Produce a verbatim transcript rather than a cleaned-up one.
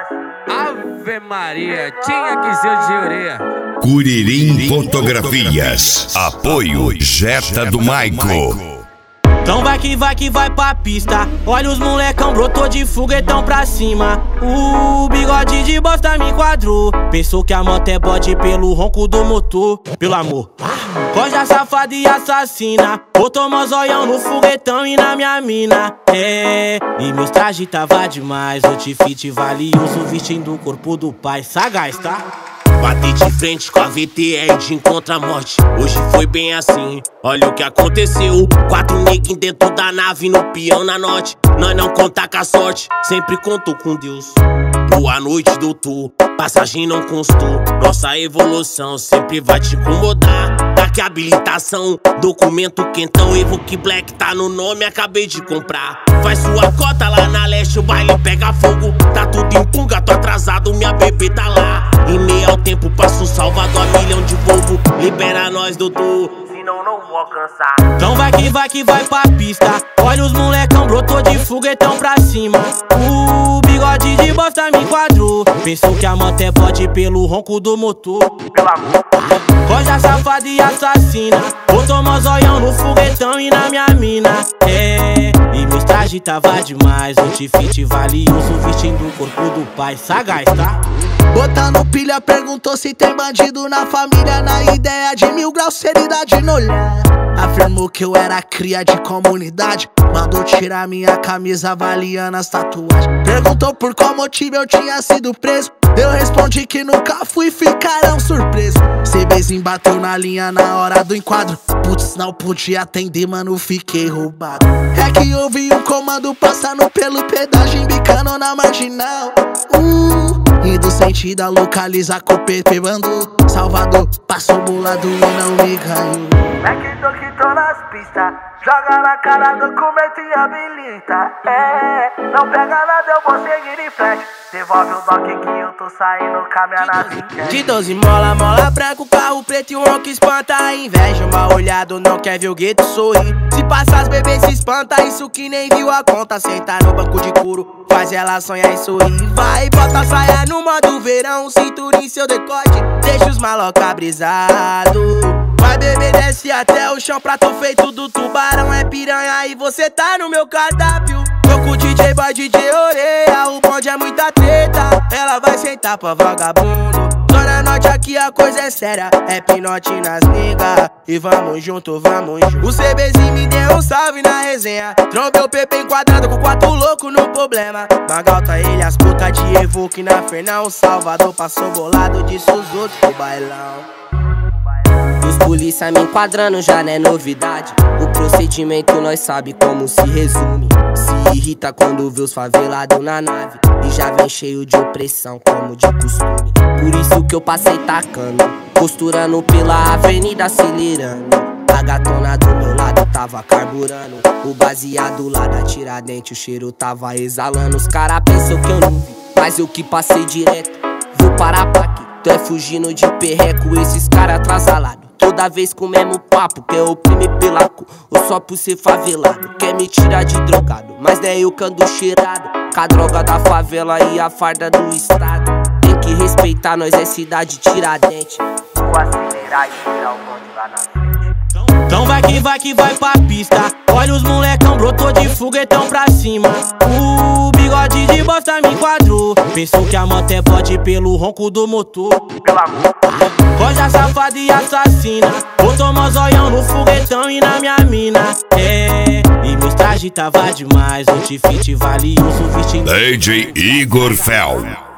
Ave Maria, tinha que ser de orelha. Curirim Fotografias. Apoio Jetta do Maico. Então vai que vai que vai pra pista. Olha os molecão, brotou de foguetão pra cima. O bigode de bosta me enquadrou. Pensou que a moto é bode pelo ronco do motor. Pelo amor, coja safada e assassina. Botou mozóião no foguetão e na minha mina. É, e meus trajes tava demais. Outfit valioso vestindo o corpo do pai. Sagaz, tá? Bati de frente com a V T R de encontro à morte. Hoje foi bem assim, olha o que aconteceu. Quatro neguinhos dentro da nave, no peão na norte. Nós não conta com a sorte, sempre contou com Deus. Boa noite, doutor, passagem não constou. Nossa evolução sempre vai te incomodar. Daqui a habilitação, documento quentão. Evoque Black tá no nome, acabei de comprar. Faz sua cota lá na leste, o baile pega fogo. Tá tudo em punga, tô atrasado, minha bebê tá lá. Em meio ao tempo, passo Salvador a milhão de povo. Libera nós, doutor, senão não vou alcançar. Então vai que vai que vai pra pista. Olha os molecão, brotou de foguetão pra cima. O bigode de bosta me enquadrou. Pensou que a moto é bode pelo ronco do motor. Pelo amor, coja safada e assassina. Botou mozóião no foguetão e na minha mina. É, e meus trajes tava demais. Outfit valioso vestindo o corpo do pai. Sagaz, tá? Botando pilha, perguntou se tem bandido na família. Na ideia de mil graus, seriedade no olhar. Afirmou que eu era cria de comunidade. Mandou tirar minha camisa avaliando as tatuagens. Perguntou por qual motivo eu tinha sido preso. Eu respondi que nunca fui, ficaram surpresos. CBzinho bateu na linha na hora do enquadro. Putz, não podia atender, mano, fiquei roubado. É que ouvi um comando passando pelo pedágio, embicando na marginal. Uh, indo sentido a localizar com o P P Bando. Salvador, passou bolado e não me ganhou. É que tô que tô nas pistas. Joga na cara, documento e habilita. É, não pega nada, eu vou seguir em frente. Devolve o doc que eu tô saindo, caminha na vida. De doze mola, mola branco, carro preto e um ronco espanta a inveja. Mal olhado, não quer ver o gueto sorrir. Se passar as bebês se espanta, isso que nem viu a conta. Senta no banco de couro, faz ela sonhar e sorrir. Vai, bota a saia no modo verão, cintura em seu decote, deixa os maloca brisado. Vai beber, desce até o chão, prato feito do tubarão. É piranha e você tá no meu cardápio. Tô com o D J, boy, D J orelha. O bonde é muita treta, ela vai sentar pra vagabundo. Zona Norte aqui a coisa é séria, é pinote nas niggas. E vamos junto, vamos junto. O CBzinho me deu um salve na resenha. Trombei o P P enquadrado com quatro loucos no problema. Magalta ele, as putas de Evoque na Fernão. Salvador passou bolado, disse os outros pro bailão. Os polícia me enquadrando já não é novidade. O procedimento nós sabe como se resume. Se irrita quando vê os favelados na nave e já vem cheio de opressão como de costume. Por isso que eu passei tacando, costurando pela avenida acelerando. A gatona do meu lado tava carburando. O baseado lá da Tiradentes, o cheiro tava exalando. Os cara pensam que eu não vi, mas eu que passei direto. Vou parar pra quê? Tu é fugindo de perreco, esses cara atrasalados. Toda vez com o mesmo papo, quer oprimir pela cor ou só por ser favelado. Quer me tirar de drogado, mas não é eu que ando cheirado. Com a droga da favela e a farda do estado. Tem que respeitar, nós é cidade Tiradentes. Vou acelerar e tirar o bonde lá na frente. Então vai que vai que vai pra pista. Olha os molecão, brotou de foguetão pra cima. O bigode de bosta me enquadrou. Pensou que a moto é bode pelo ronco do motor. Pelo amor, coja safada e assassina. Botou mozóião no foguetão e na minha mina. É, e meus trajes tava demais. Outfit valioso vestindo D J Igor Fel.